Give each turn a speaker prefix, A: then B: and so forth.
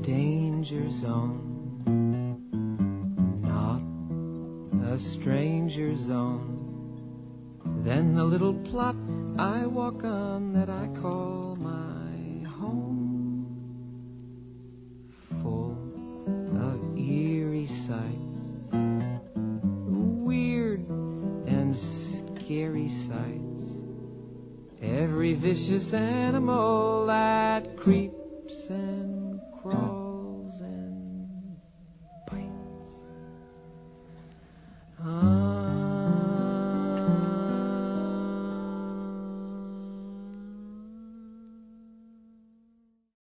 A: danger zone, not a stranger zone. Then the little plot I walk on that I call my home, full of eerie sights, weird and scary sights, every vicious animal that creeps and